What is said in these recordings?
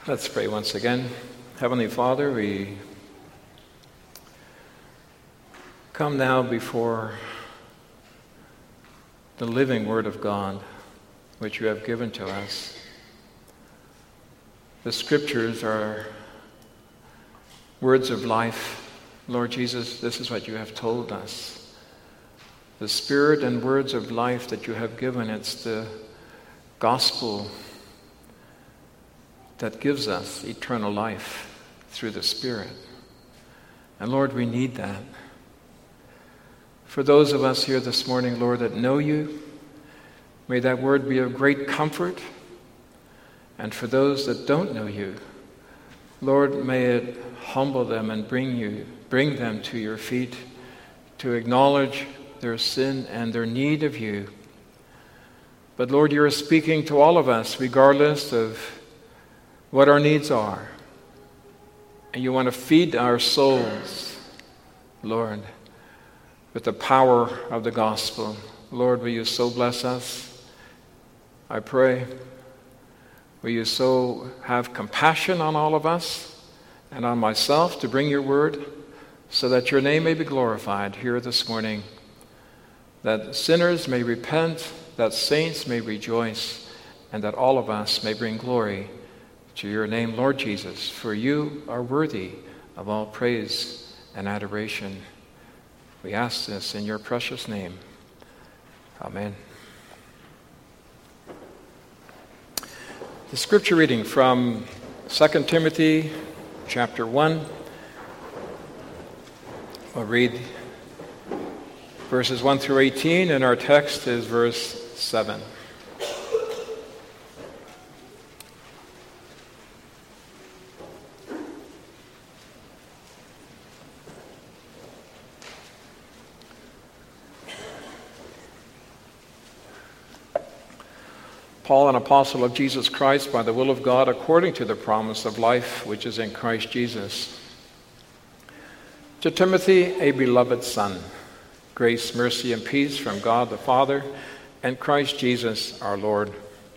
Let's pray once again. Heavenly Father, we come now before the living Word of God, which you have given to us. The Scriptures are words of life. Lord Jesus, this is what you have told us. The Spirit and words of life that you have given, it's the gospel that gives us eternal life through the Spirit. And Lord, we need that. For those of us here this morning, Lord, that know you, may that word be of great comfort. And for those that don't know you, Lord, may it humble them and bring them to your feet to acknowledge their sin and their need of you. But Lord, you are speaking to all of us, regardless of what our needs are. And you want to feed our souls, Lord, with the power of the gospel. Lord, will you so bless us? I pray. Will you so have compassion on all of us and on myself to bring your word so that your name may be glorified here this morning, that sinners may repent, that saints may rejoice, and that all of us may bring glory to your name, Lord Jesus, for you are worthy of all praise and adoration. We ask this in your precious name. Amen. The scripture reading from 2 Timothy chapter 1. We'll read verses 1 through 18, and our text is verse 7. Paul, an apostle of Jesus Christ, by the will of God, according to the promise of life which is in Christ Jesus. To Timothy, a beloved son, grace, mercy, and peace from God the Father and Christ Jesus our Lord.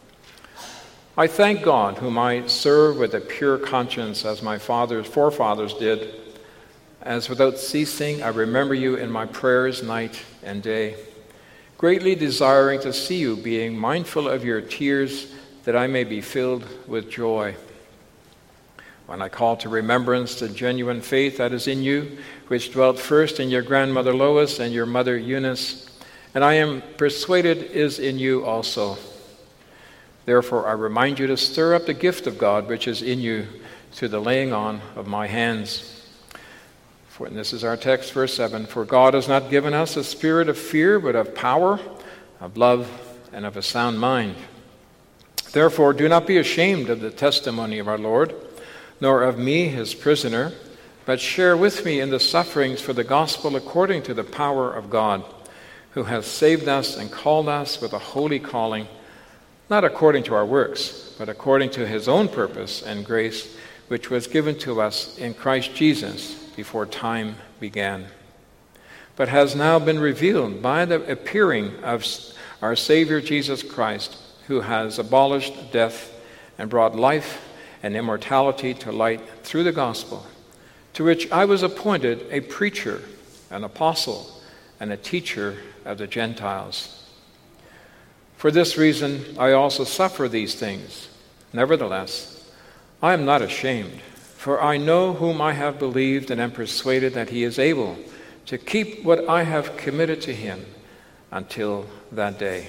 I thank God, whom I serve with a pure conscience, as my forefathers did, as without ceasing I remember you in my prayers night and day, greatly desiring to see you, being mindful of your tears, that I may be filled with joy. When I call to remembrance the genuine faith that is in you, which dwelt first in your grandmother Lois and your mother Eunice, and I am persuaded is in you also. Therefore I remind you to stir up the gift of God which is in you through the laying on of my hands. And this is our text, verse 7. For God has not given us a spirit of fear, but of power, of love, and of a sound mind. Therefore, do not be ashamed of the testimony of our Lord, nor of me, his prisoner, but share with me in the sufferings for the gospel according to the power of God, who has saved us and called us with a holy calling, not according to our works, but according to his own purpose and grace, which was given to us in Christ Jesus before time began, but has now been revealed by the appearing of our Savior Jesus Christ, who has abolished death and brought life and immortality to light through the gospel, to which I was appointed a preacher, an apostle, and a teacher of the Gentiles. For this reason I also suffer these things. Nevertheless, I am not ashamed, for I know whom I have believed and am persuaded that he is able to keep what I have committed to him until that day.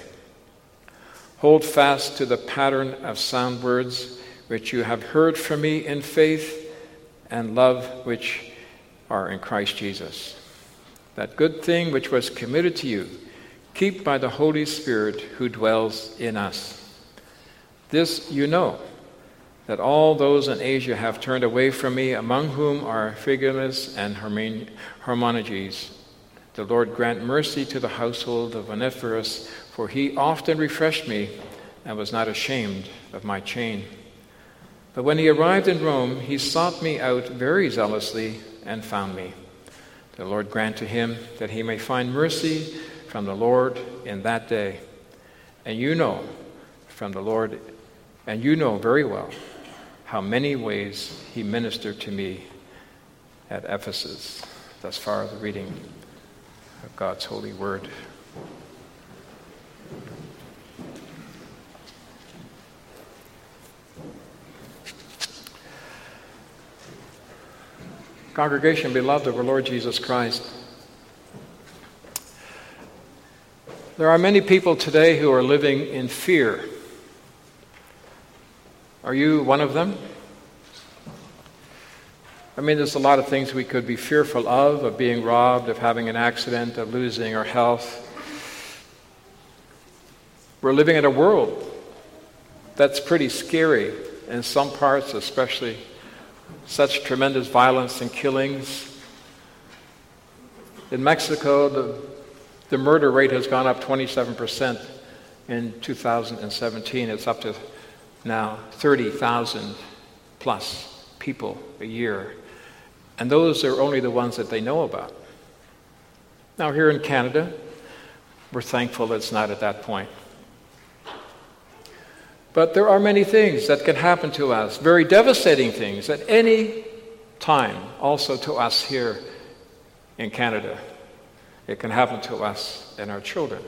Hold fast to the pattern of sound words which you have heard from me in faith and love which are in Christ Jesus. That good thing which was committed to you, keep by the Holy Spirit who dwells in us. This you know, that all those in Asia have turned away from me, among whom are Phygelus and Hermogenes. The Lord grant mercy to the household of Onesiphorus, for he often refreshed me and was not ashamed of my chain. But when he arrived in Rome, he sought me out very zealously and found me. The Lord grant to him that he may find mercy from the Lord in that day. And you know from the Lord, and you know very well how many ways he ministered to me at Ephesus. Thus far, the reading of God's holy word. Congregation, beloved of our Lord Jesus Christ, there are many people today who are living in fear. Are you one of them? I mean, there's a lot of things we could be fearful of being robbed, of having an accident, of losing our health. We're living in a world that's pretty scary in some parts, especially such tremendous violence and killings. In Mexico, the murder rate has gone up 27% in 2017. It's up to now 30,000 plus people a year. And those are only the ones that they know about. Now here in Canada, we're thankful it's not at that point. But there are many things that can happen to us, very devastating things at any time, also to us here in Canada. It can happen to us and our children.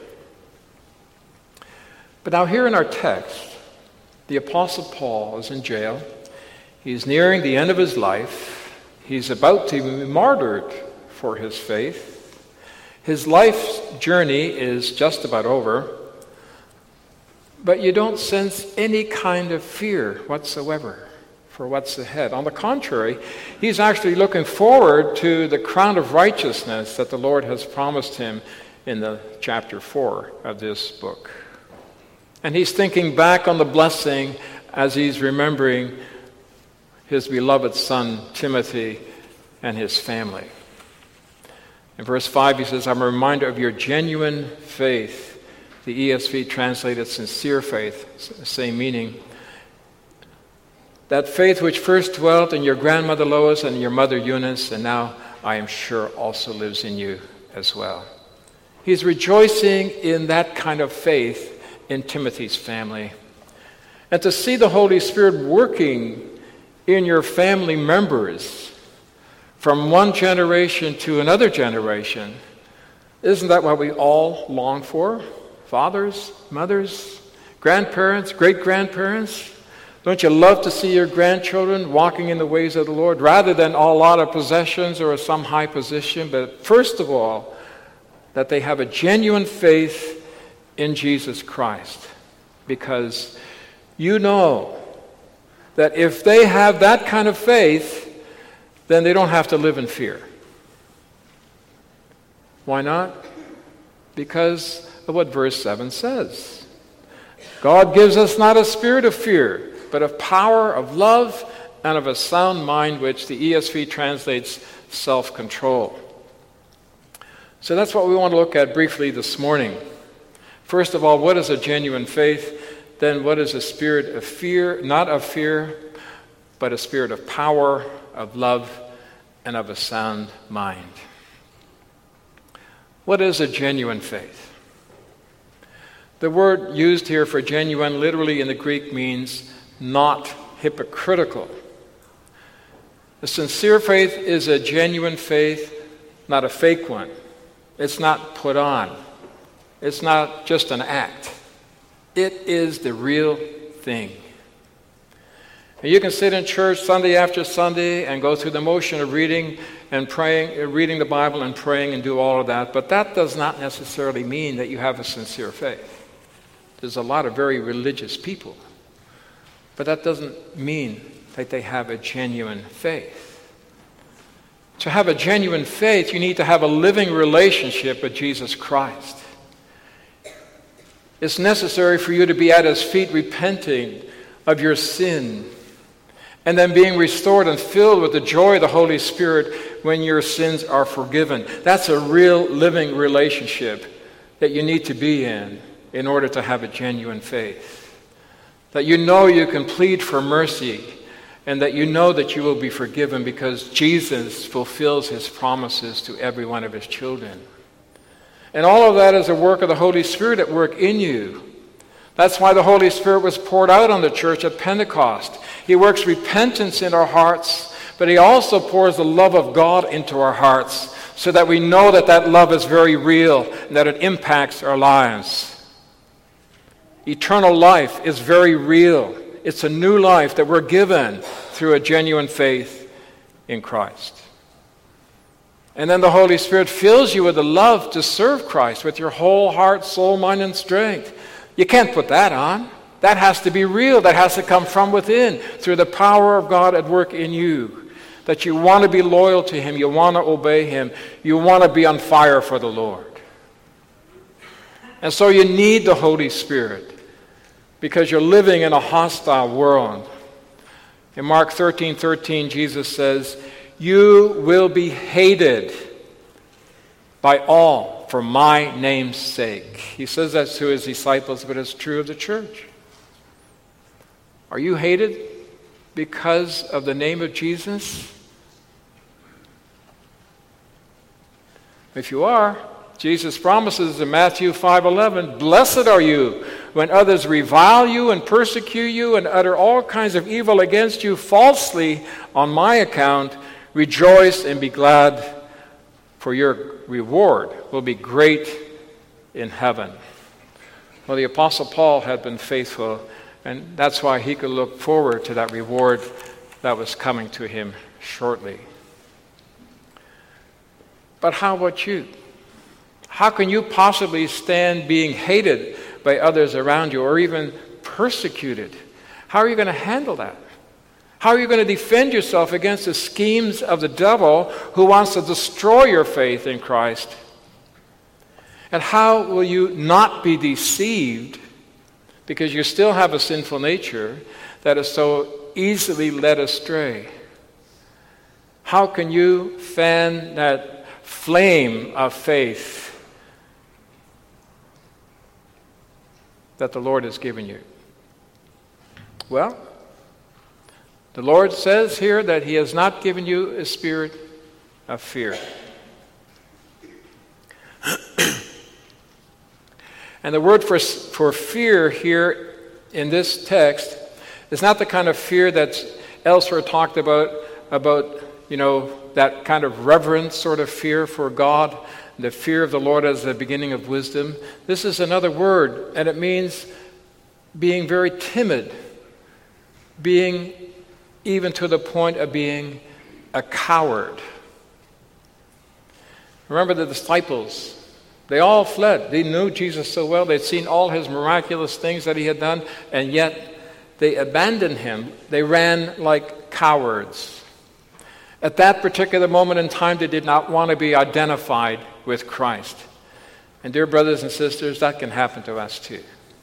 But now here in our text, the Apostle Paul is in jail. He's nearing the end of his life. He's about to be martyred for his faith. His life's journey is just about over. But you don't sense any kind of fear whatsoever for what's ahead. On the contrary, he's actually looking forward to the crown of righteousness that the Lord has promised him in the chapter 4 of this book. And he's thinking back on the blessing as he's remembering his beloved son Timothy and his family. In verse 5 he says, I'm a reminder of your genuine faith. The ESV translated sincere faith, same meaning. That faith which first dwelt in your grandmother Lois and your mother Eunice, and now I am sure also lives in you as well. He's rejoicing in that kind of faith in Timothy's family. And to see the Holy Spirit working in your family members from one generation to another generation, isn't that what we all long for? Fathers, mothers, grandparents, great-grandparents. Don't you love to see your grandchildren walking in the ways of the Lord rather than a lot of possessions or some high position? But first of all, that they have a genuine faith in Jesus Christ. Because you know that if they have that kind of faith, then they don't have to live in fear. Why not? Because of what verse 7 says. God gives us not a spirit of fear, but of power, of love, and of a sound mind, which the ESV translates self-control. So that's what we want to look at briefly this morning. First of all, what is a genuine faith? Then what is a spirit of fear? Not of fear, but a spirit of power, of love, and of a sound mind. What is a genuine faith? The word used here for genuine literally in the Greek means not hypocritical. A sincere faith is a genuine faith, not a fake one. It's not put on. It's not just an act. It is the real thing. And you can sit in church Sunday after Sunday and go through the motion of reading and praying, reading the Bible and praying and do all of that, but that does not necessarily mean that you have a sincere faith. There's a lot of very religious people, but that doesn't mean that they have a genuine faith. To have a genuine faith, you need to have a living relationship with Jesus Christ. It's necessary for you to be at his feet repenting of your sin and then being restored and filled with the joy of the Holy Spirit when your sins are forgiven. That's a real living relationship that you need to be in order to have a genuine faith. That you know you can plead for mercy and that you know that you will be forgiven because Jesus fulfills his promises to every one of his children. And all of that is a work of the Holy Spirit at work in you That's why the Holy Spirit was poured out on the church at Pentecost. He works repentance in our hearts, but he also pours the love of God into our hearts so that we know that that love is very real and that it impacts our lives. Eternal life is very real. It's a new life that we're given through a genuine faith in Christ. And then the Holy Spirit fills you with the love to serve Christ with your whole heart, soul, mind, and strength. You can't put that on. That has to be real. That has to come from within through the power of God at work in you. That you want to be loyal to him. You want to obey him. You want to be on fire for the Lord. And so you need the Holy Spirit because you're living in a hostile world. In Mark 13:13, Jesus says, "You will be hated by all for my name's sake." He says that to his disciples, but it's true of the church. Are you hated because of the name of Jesus? If you are, Jesus promises in Matthew 5:11, "Blessed are you when others revile you and persecute you and utter all kinds of evil against you falsely on my account. Rejoice and be glad, for your reward will be great in heaven." Well, the Apostle Paul had been faithful, and that's why he could look forward to that reward that was coming to him shortly. But how about you? How can you possibly stand being hated by others around you or even persecuted? How are you going to handle that? How are you going to defend yourself against the schemes of the devil who wants to destroy your faith in Christ? And how will you not be deceived because you still have a sinful nature that is so easily led astray? How can you fan that flame of faith that the Lord has given you? Well, the Lord says here that he has not given you a spirit of fear. And the word for fear here in this text is not the kind of fear that's elsewhere talked about, that kind of reverence sort of fear for God, the fear of the Lord as the beginning of wisdom. This is another word, and it means being very timid, being even to the point of being a coward. Remember the disciples. They all fled. They knew Jesus so well. They'd seen all his miraculous things that he had done, and yet they abandoned him. They ran like cowards. At that particular moment in time, they did not want to be identified with Christ. And dear brothers and sisters, that can happen to us too.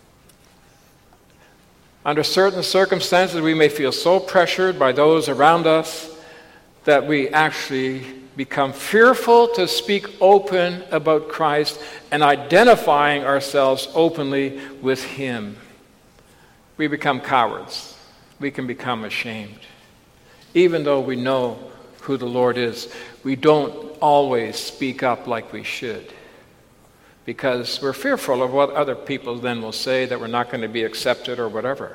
Under certain circumstances, we may feel so pressured by those around us that we actually become fearful to speak open about Christ and identifying ourselves openly with him. We become cowards. We can become ashamed. Even though we know who the Lord is, we don't always speak up like we should, because we're fearful of what other people then will say, that we're not going to be accepted or whatever.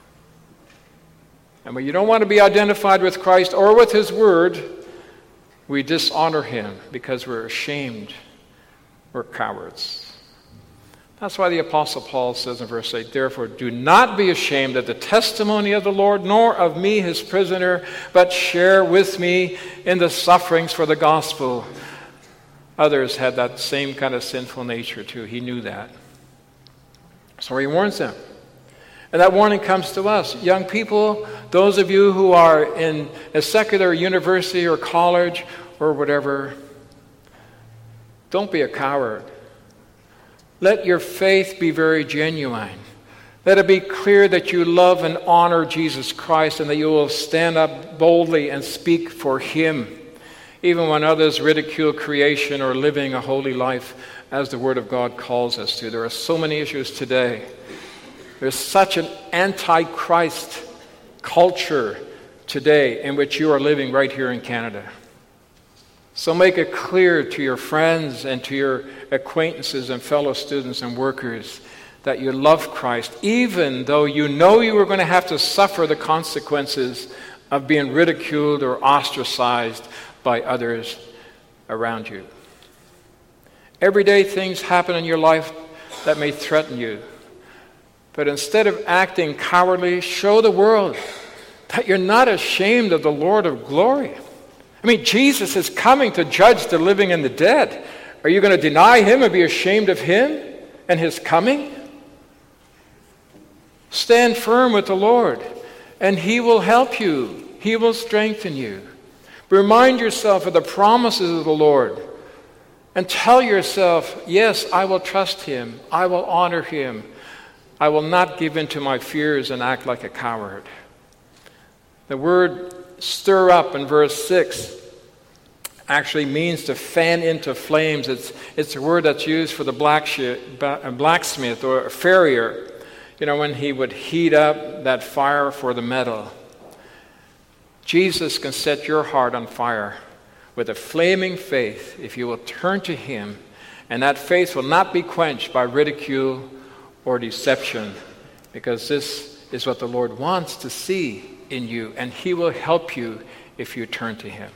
And when you don't want to be identified with Christ or with his word, we dishonor him because we're ashamed. We're cowards. That's why the Apostle Paul says in verse 8, "Therefore do not be ashamed of the testimony of the Lord, nor of me his prisoner, but share with me in the sufferings for the gospel." Others had that same kind of sinful nature too. He knew that. So he warns them. And that warning comes to us. Young people, those of you who are in a secular university or college or whatever, don't be a coward. Let your faith be very genuine. Let it be clear that you love and honor Jesus Christ and that you will stand up boldly and speak for him, even when others ridicule creation or living a holy life as the Word of God calls us to. There are so many issues today. There's such an anti-Christ culture today in which you are living right here in Canada. So make it clear to your friends and to your acquaintances and fellow students and workers that you love Christ, even though you know you were going to have to suffer the consequences of being ridiculed or ostracized by others around you. Everyday things happen in your life that may threaten you. But instead of acting cowardly, show the world that you're not ashamed of the Lord of glory. I mean, Jesus is coming to judge the living and the dead. Are you going to deny him and be ashamed of him and his coming? Stand firm with the Lord, and he will help you. He will strengthen you. Remind yourself of the promises of the Lord, and tell yourself, yes, I will trust him. I will honor him. I will not give in to my fears and act like a coward. The word stir up in verse 6 actually means to fan into flames. It's a word that's used for the blacksmith or a farrier, when he would heat up that fire for the metal. Jesus can set your heart on fire with a flaming faith if you will turn to him, and that faith will not be quenched by ridicule or deception, because this is what the Lord wants to see in you, and he will help you if you turn to him.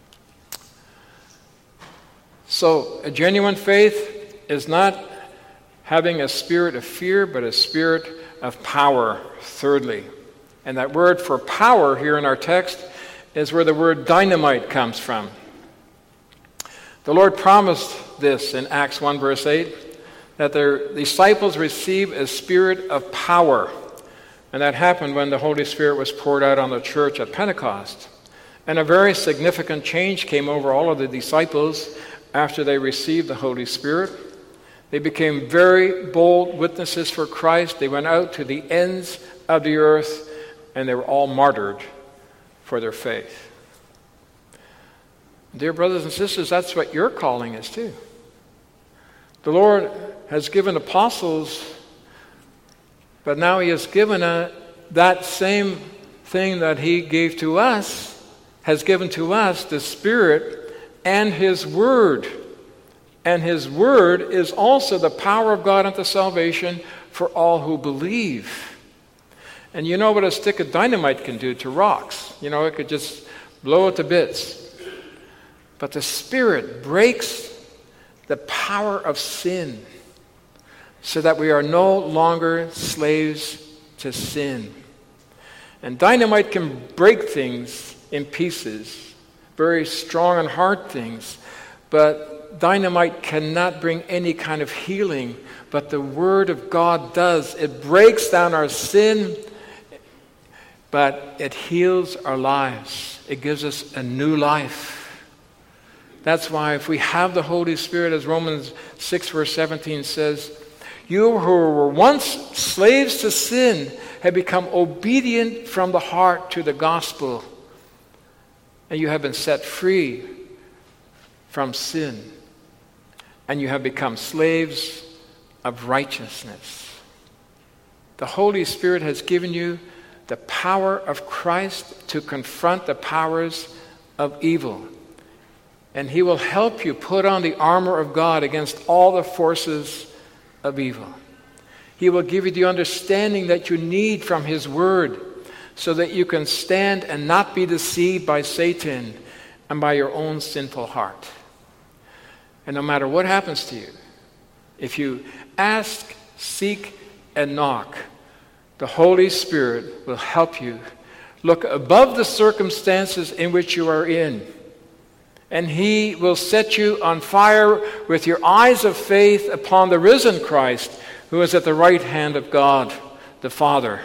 So, a genuine faith is not having a spirit of fear, but a spirit of power, thirdly. And that word for power here in our text is where the word dynamite comes from. The Lord promised this in Acts 1 verse 8, that their disciples receive a spirit of power. And that happened when the Holy Spirit was poured out on the church at Pentecost. And a very significant change came over all of the disciples after they received the Holy Spirit. They became very bold witnesses for Christ. They went out to the ends of the earth, and they were all martyred for their faith. Dear brothers and sisters, that's what your calling is too. The Lord has given apostles, but now he has given that same thing that he gave to us, has given to us the Spirit and his Word. And his Word is also the power of God unto salvation for all who believe. And you know what a stick of dynamite can do to rocks. It could just blow it to bits. But the Spirit breaks the power of sin so that we are no longer slaves to sin. And dynamite can break things in pieces, very strong and hard things, but dynamite cannot bring any kind of healing, but the Word of God does. It breaks down our sin, but it heals our lives. It gives us a new life. That's why if we have the Holy Spirit, as Romans 6 verse 17 says, you who were once slaves to sin have become obedient from the heart to the gospel, and you have been set free from sin, and you have become slaves of righteousness. The Holy Spirit has given you the power of Christ to confront the powers of evil. And he will help you put on the armor of God against all the forces of evil. He will give you the understanding that you need from his Word so that you can stand and not be deceived by Satan and by your own sinful heart. And no matter what happens to you, if you ask, seek, and knock, the Holy Spirit will help you look above the circumstances in which you are in. And he will set you on fire with your eyes of faith upon the risen Christ, who is at the right hand of God, the Father,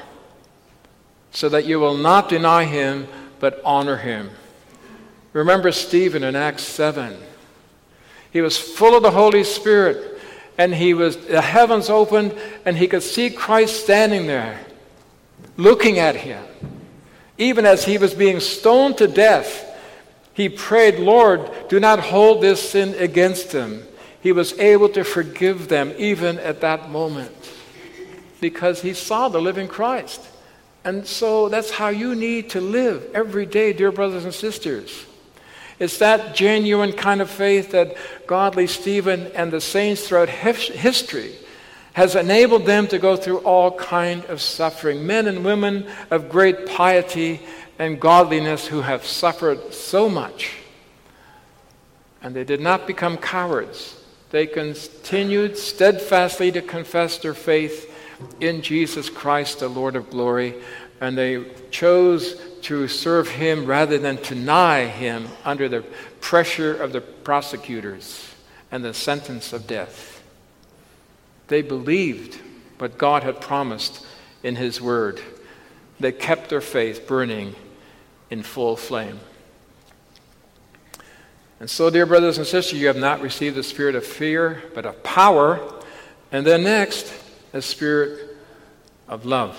so that you will not deny him, but honor him. Remember Stephen in Acts 7. He was full of the Holy Spirit, and the heavens opened, and he could see Christ standing there, looking at him. Even as he was being stoned to death, he prayed, Lord, do not hold this sin against them. He was able to forgive them even at that moment because he saw the living Christ. And so that's how you need to live every day, dear brothers and sisters. It's that genuine kind of faith that godly Stephen and the saints throughout history has enabled them to go through all kind of suffering. Men and women of great piety and godliness who have suffered so much. And they did not become cowards. They continued steadfastly to confess their faith in Jesus Christ, the Lord of glory, and they chose to serve him rather than to deny him under the pressure of the prosecutors and the sentence of death. They believed what God had promised in his word. They kept their faith burning in full flame. And so, dear brothers and sisters, you have not received the spirit of fear, but of power, and then next, a spirit of love.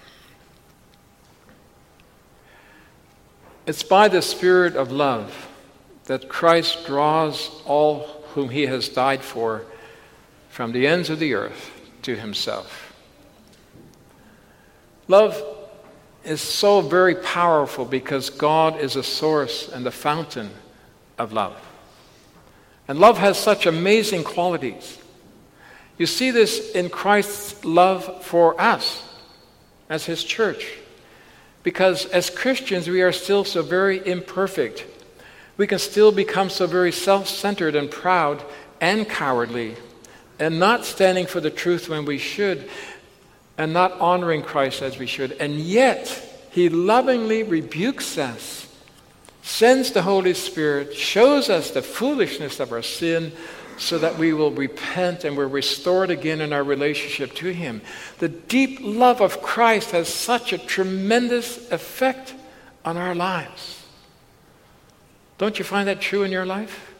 It's by the spirit of love that Christ draws all whom he has died for from the ends of the earth to himself. Love is so very powerful because God is the source and the fountain of love. And love has such amazing qualities. You see this in Christ's love for us as his church. Because as Christians, we are still so very imperfect. We can still become so very self-centered and proud and cowardly and not standing for the truth when we should and not honoring Christ as we should. And yet, he lovingly rebukes us, sends the Holy Spirit, shows us the foolishness of our sin so that we will repent and we're restored again in our relationship to him. The deep love of Christ has such a tremendous effect on our lives. Don't you find that true in your life?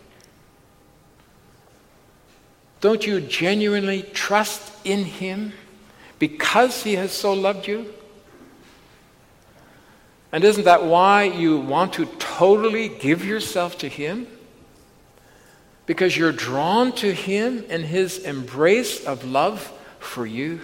Don't you genuinely trust in him because he has so loved you? And isn't that why you want to totally give yourself to him? Because you're drawn to him in his embrace of love for you.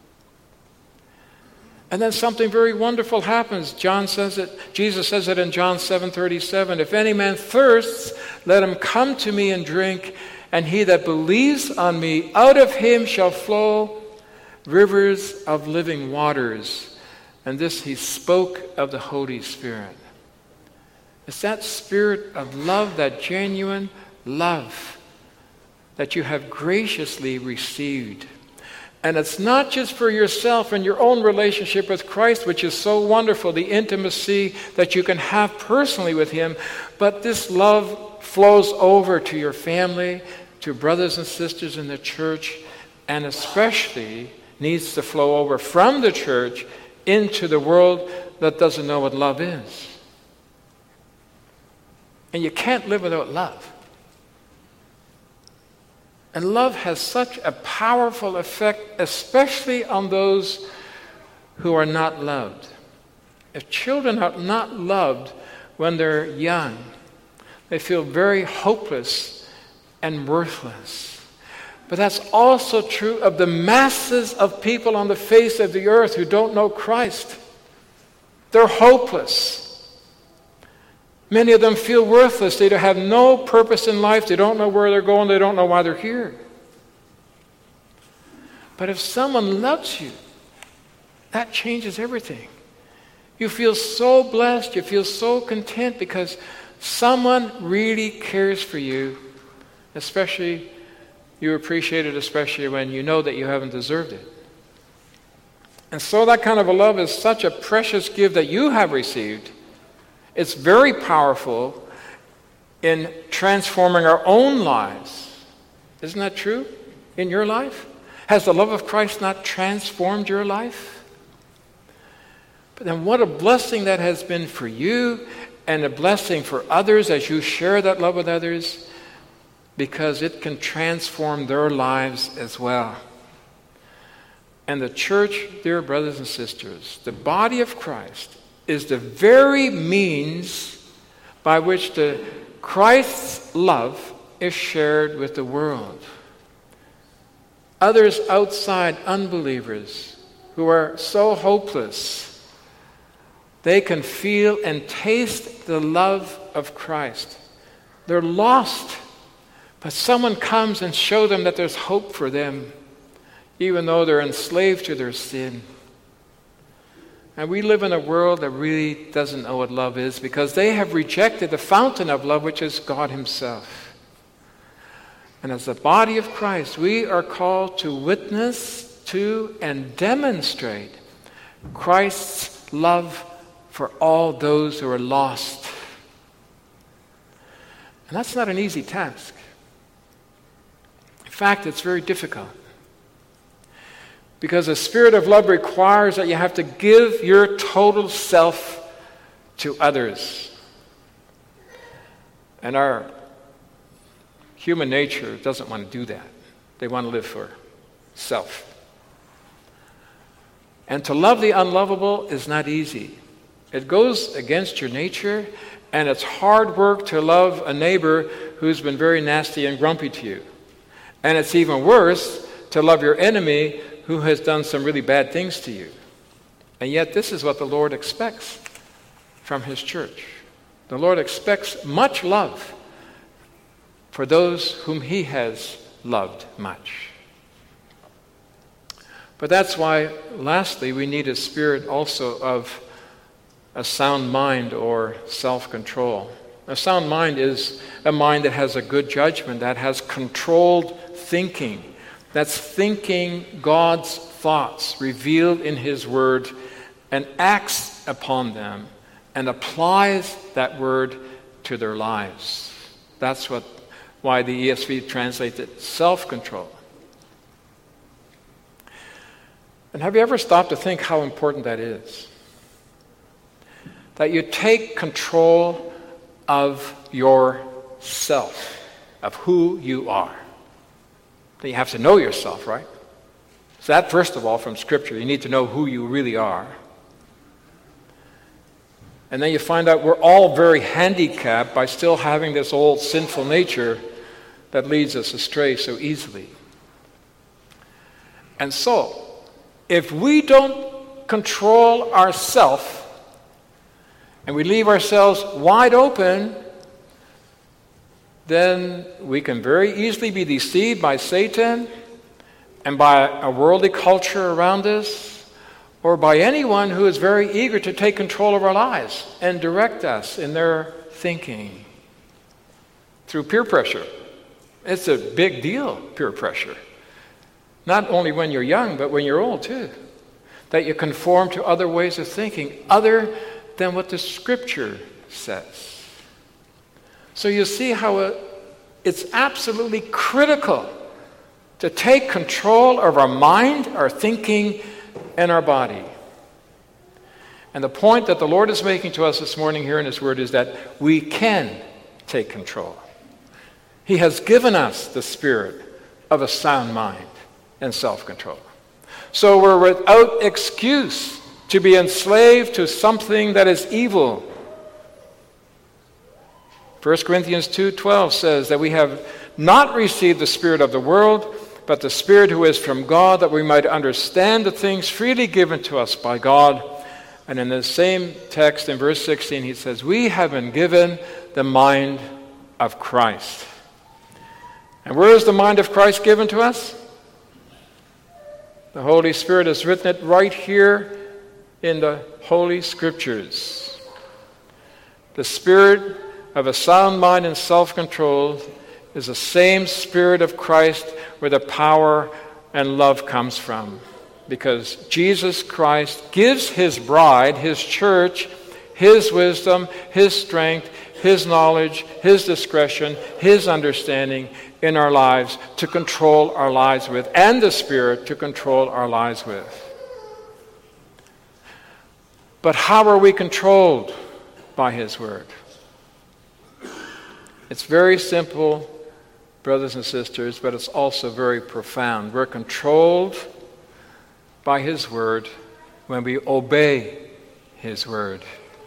And then something very wonderful happens. Jesus says it in John 7:37. If any man thirsts, let him come to me and drink, and he that believes on me, out of him shall flow rivers of living waters. And this he spoke of the Holy Spirit. It's that spirit of love, that genuine love that you have graciously received. And it's not just for yourself and your own relationship with Christ, which is so wonderful, the intimacy that you can have personally with him, but this love flows over to your family, to brothers and sisters in the church, and especially needs to flow over from the church into the world that doesn't know what love is. And you can't live without love. And love has such a powerful effect, especially on those who are not loved. If children are not loved when they're young, they feel very hopeless and worthless. But that's also true of the masses of people on the face of the earth who don't know Christ. They're hopeless. Many of them feel worthless. They have no purpose in life. They don't know where they're going. They don't know why they're here. But if someone loves you, that changes everything. You feel so blessed. You feel so content because someone really cares for you. Especially, you appreciate it especially when you know that you haven't deserved it. And so that kind of a love is such a precious gift that you have received. It's very powerful in transforming our own lives. Isn't that true in your life? Has the love of Christ not transformed your life? But then what a blessing that has been for you and a blessing for others as you share that love with others, because it can transform their lives as well. And the church, dear brothers and sisters, the body of Christ, is the very means by which Christ's love is shared with the world. Others outside, unbelievers, who are so hopeless, they can feel and taste the love of Christ. They're lost, but someone comes and shows them that there's hope for them. even though they're enslaved to their sin. And we live in a world that really doesn't know what love is because they have rejected the fountain of love, which is God himself. And as the body of Christ, we are called to witness to and demonstrate Christ's love for all those who are lost. And that's not an easy task. In fact, it's very difficult. Because the spirit of love requires that you have to give your total self to others. And our human nature doesn't want to do that. They want to live for self. And to love the unlovable is not easy. It goes against your nature, and it's hard work to love a neighbor who's been very nasty and grumpy to you. And it's even worse to love your enemy who has done some really bad things to you. And yet this is what the Lord expects from his church. The Lord expects much love for those whom he has loved much. But that's why, lastly, we need a spirit also of a sound mind or self-control. A sound mind is a mind that has a good judgment, that has controlled thinking, that's thinking God's thoughts revealed in his word and acts upon them and applies that word to their lives. That's why the ESV translates it self-control. And have you ever stopped to think how important that is? That you take control of yourself, of who you are. That you have to know yourself, right? So that, first of all, from Scripture, you need to know who you really are. And then you find out we're all very handicapped by still having this old sinful nature that leads us astray so easily. And so, if we don't control ourselves and we leave ourselves wide open, then we can very easily be deceived by Satan and by a worldly culture around us, or by anyone who is very eager to take control of our lives and direct us in their thinking through peer pressure. It's a big deal, peer pressure. Not only when you're young, but when you're old too. That you conform to other ways of thinking other than what the Scripture says. So you see how it's absolutely critical to take control of our mind, our thinking, and our body. And the point that the Lord is making to us this morning here in his word is that we can take control. He has given us the spirit of a sound mind and self-control. So we're without excuse to be enslaved to something that is evil. 1 Corinthians 2:12 says that we have not received the spirit of the world, but the Spirit who is from God, that we might understand the things freely given to us by God. And in the same text, in verse 16, he says, we have been given the mind of Christ. And where is the mind of Christ given to us? The Holy Spirit has written it right here in the Holy Scriptures. The spirit of a sound mind and self-control is the same Spirit of Christ where the power and love comes from. Because Jesus Christ gives his bride, his church, his wisdom, his strength, his knowledge, his discretion, his understanding in our lives to control our lives with, and the Spirit to control our lives with. But how are we controlled by his word? It's very simple, brothers and sisters, but it's also very profound. We're controlled by his word when we obey his word.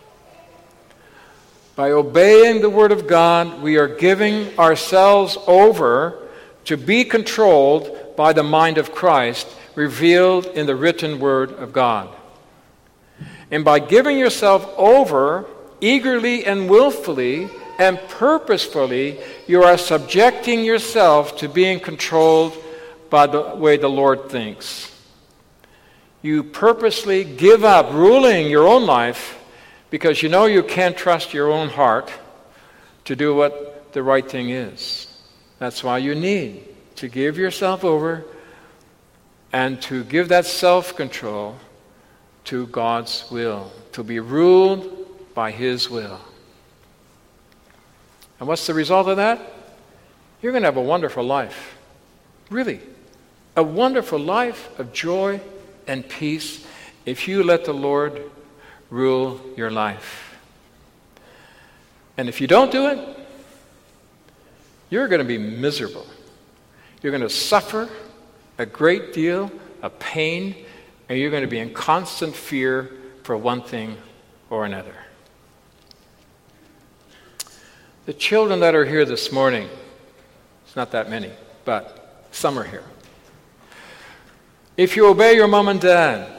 By obeying the word of God, we are giving ourselves over to be controlled by the mind of Christ revealed in the written word of God. And by giving yourself over eagerly and willfully and purposefully, you are subjecting yourself to being controlled by the way the Lord thinks. You purposely give up ruling your own life because you know you can't trust your own heart to do what the right thing is. That's why you need to give yourself over and to give that self-control to God's will, to be ruled by His will. And what's the result of that? You're going to have a wonderful life. Really. A wonderful life of joy and peace if you let the Lord rule your life. And if you don't do it, you're going to be miserable. You're going to suffer a great deal of pain, and you're going to be in constant fear for one thing or another. The children that are here this morning, it's not that many, but some are here. If you obey your mom and dad,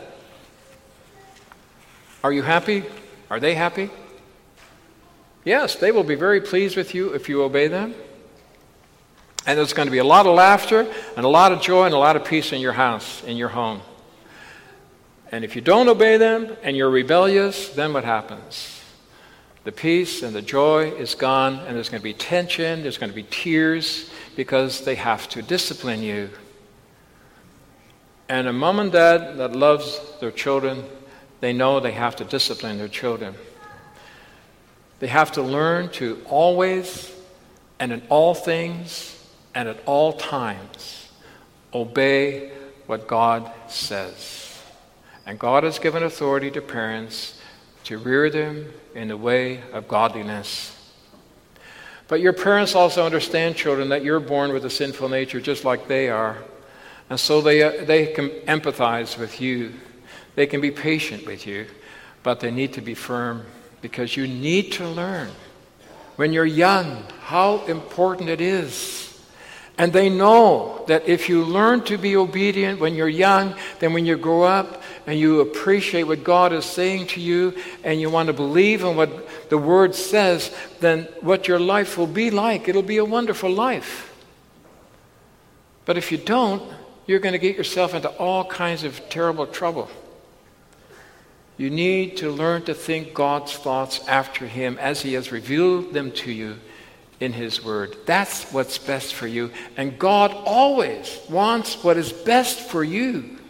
are you happy? Are they happy? Yes, they will be very pleased with you if you obey them. And there's going to be a lot of laughter and a lot of joy and a lot of peace in your house, in your home. And if you don't obey them and you're rebellious, then what happens? The peace and the joy is gone, and there's going to be tension, there's going to be tears, because they have to discipline you. And a mom and dad that loves their children, they know they have to discipline their children. They have to learn to always and in all things and at all times obey what God says. And God has given authority to parents to rear them in the way of godliness. But your parents also understand, children, that you're born with a sinful nature just like they are. And so they can empathize with you. They can be patient with you. But they need to be firm, because you need to learn when you're young how important it is. And they know that if you learn to be obedient when you're young, then when you grow up and you appreciate what God is saying to you and you want to believe in what the Word says, then what your life will be like, it'll be a wonderful life. But if you don't, you're going to get yourself into all kinds of terrible trouble. You need to learn to think God's thoughts after Him as He has revealed them to you in His Word. That's what's best for you. And God always wants what is best for you.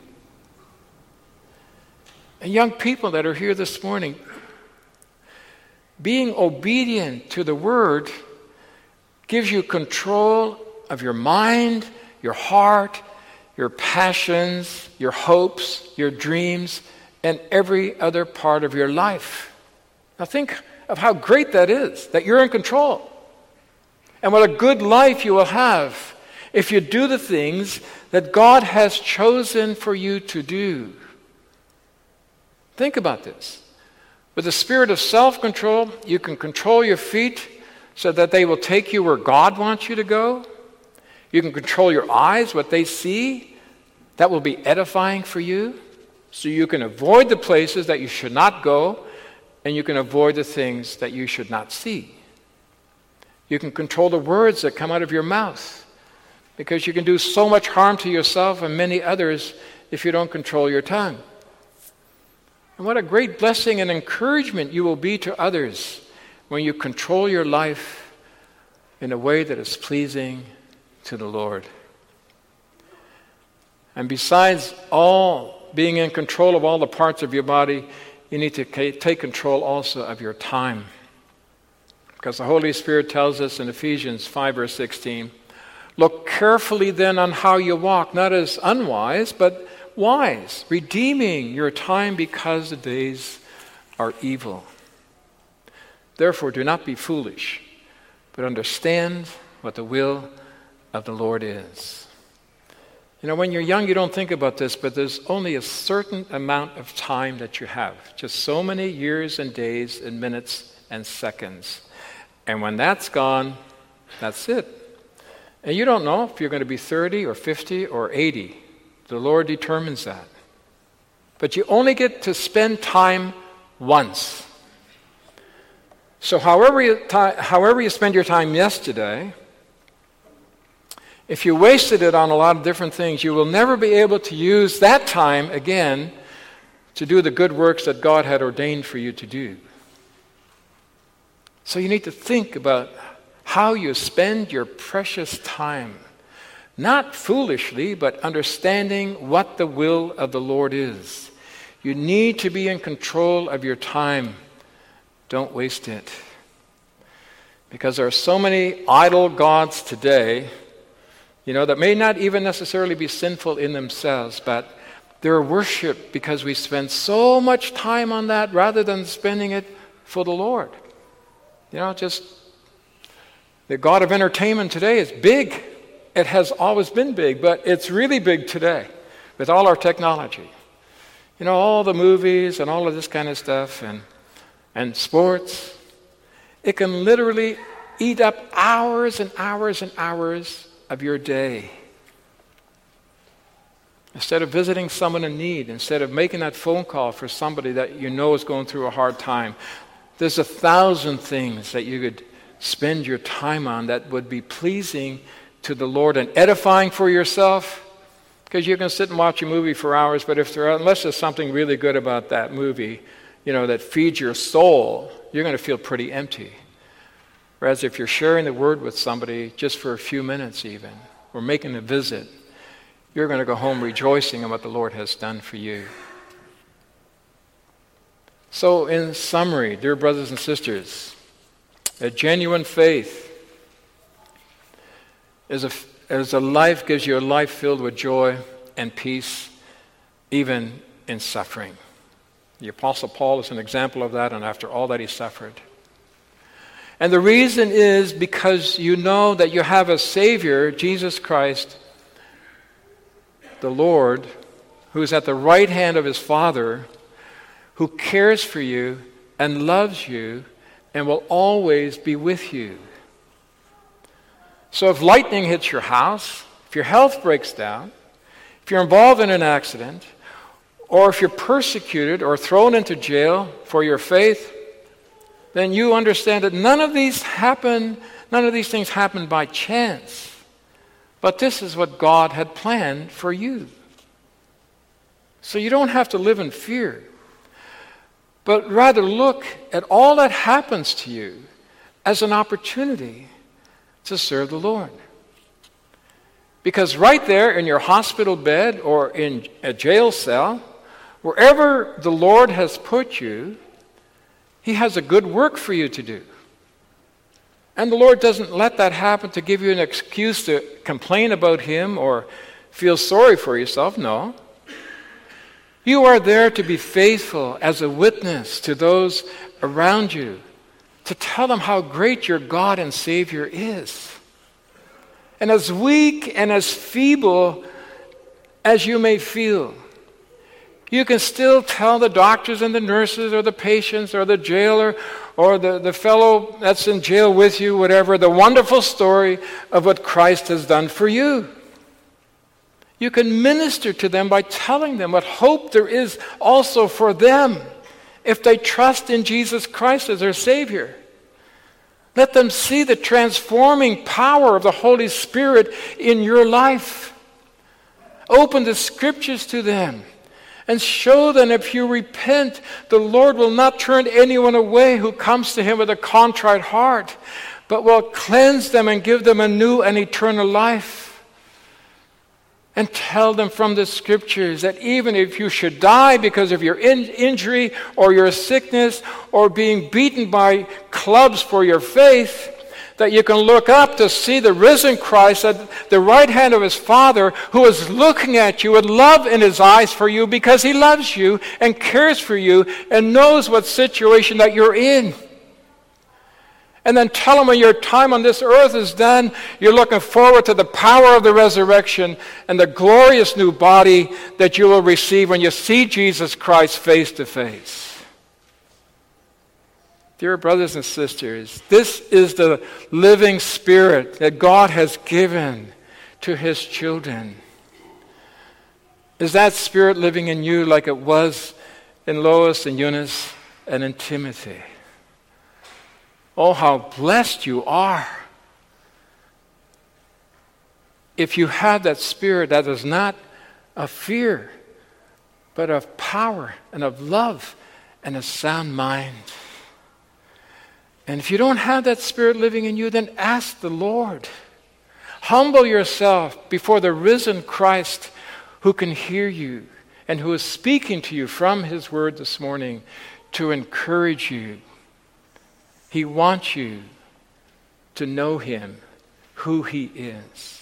And young people that are here this morning, being obedient to the Word gives you control of your mind, your heart, your passions, your hopes, your dreams, and every other part of your life. Now think of how great that is, that you're in control. And what a good life you will have if you do the things that God has chosen for you to do. Think about this. With the spirit of self-control, you can control your feet so that they will take you where God wants you to go. You can control your eyes, what they see. That will be edifying for you. So you can avoid the places that you should not go, and you can avoid the things that you should not see. You can control the words that come out of your mouth, because you can do so much harm to yourself and many others if you don't control your tongue. And what a great blessing and encouragement you will be to others when you control your life in a way that is pleasing to the Lord. And besides all being in control of all the parts of your body, you need to take control also of your time. Because the Holy Spirit tells us in Ephesians 5 verse 16, look carefully then on how you walk, not as unwise, but wise, redeeming your time because the days are evil. Therefore, do not be foolish, but understand what the will of the Lord is. You know, when you're young, you don't think about this, but there's only a certain amount of time that you have. Just so many years and days and minutes and seconds. And when that's gone, that's it. And you don't know if you're going to be 30 or 50 or 80. The Lord determines that. But you only get to spend time once. So however you spend your time yesterday, If you wasted it on a lot of different things, you will never be able to use that time again to do the good works that God had ordained for you to do. So you need to think about how you spend your precious time. Not foolishly, but understanding what the will of the Lord is. You need to be in control of your time. Don't waste it. Because there are so many idol gods today, that may not even necessarily be sinful in themselves, but they're worshipped because we spend so much time on that rather than spending it for the Lord. Just the God of entertainment today is big. It has always been big, but it's really big today with all our technology. All the movies and all of this kind of stuff and sports. It can literally eat up hours and hours and hours of your day. Instead of visiting someone in need, instead of making that phone call for somebody that is going through a hard time, there's 1,000 things that you could spend your time on that would be pleasing to the Lord and edifying for yourself. Because you can sit and watch a movie for hours, but unless there's something really good about that movie, that feeds your soul, you're going to feel pretty empty. Whereas if you're sharing the word with somebody just for a few minutes even, or making a visit, you're going to go home rejoicing in what the Lord has done for you. So in summary, dear brothers and sisters, a genuine faith is a life, gives you a life filled with joy and peace, even in suffering. The Apostle Paul is an example of that, and after all that he suffered. And the reason is because you know that you have a Savior, Jesus Christ, the Lord, who is at the right hand of his Father, who cares for you and loves you and will always be with you. So if lightning hits your house, if your health breaks down, if you're involved in an accident, or if you're persecuted or thrown into jail for your faith, then you understand that none of these things happen by chance. But this is what God had planned for you. So you don't have to live in fear, but rather look at all that happens to you as an opportunity to serve the Lord. Because right there in your hospital bed or in a jail cell, wherever the Lord has put you, He has a good work for you to do. And the Lord doesn't let that happen to give you an excuse to complain about Him or feel sorry for yourself. No. You are there to be faithful as a witness to those around you, to tell them how great your God and Savior is. And as weak and as feeble as you may feel, you can still tell the doctors and the nurses or the patients or the jailer or the fellow that's in jail with you, whatever, the wonderful story of what Christ has done for you. You can minister to them by telling them what hope there is also for them if they trust in Jesus Christ as their Savior. Let them see the transforming power of the Holy Spirit in your life. Open the Scriptures to them and show them if you repent, the Lord will not turn anyone away who comes to Him with a contrite heart, but will cleanse them and give them a new and eternal life. And tell them from the Scriptures that even if you should die because of your injury or your sickness or being beaten by clubs for your faith, that you can look up to see the risen Christ at the right hand of His Father, who is looking at you with love in His eyes for you because He loves you and cares for you and knows what situation that you're in. And then tell them when your time on this earth is done, you're looking forward to the power of the resurrection and the glorious new body that you will receive when you see Jesus Christ face to face. Dear brothers and sisters, this is the living Spirit that God has given to His children. Is that Spirit living in you like it was in Lois and Eunice and in Timothy? Oh, how blessed you are. if you have that spirit that is not of fear, but of power and of love and a sound mind. And if you don't have that spirit living in you, then ask the Lord. Humble yourself before the risen Christ who can hear you and who is speaking to you from his word this morning to encourage you. He wants you to know him, who he is.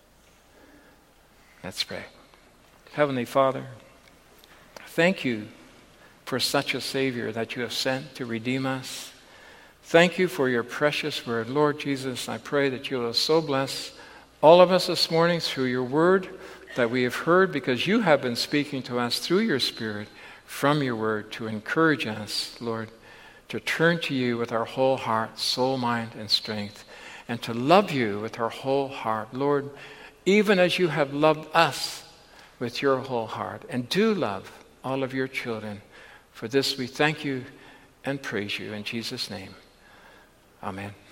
Let's pray. Heavenly Father, thank you for such a Savior that you have sent to redeem us. Thank you for your precious word. Lord Jesus, I pray that you will so bless all of us this morning through your word that we have heard, because you have been speaking to us through your Spirit from your word to encourage us, Lord, to turn to you with our whole heart, soul, mind, and strength, and to love you with our whole heart. Lord, even as you have loved us with your whole heart, and do love all of your children. For this we thank you and praise you in Jesus' name. Amen.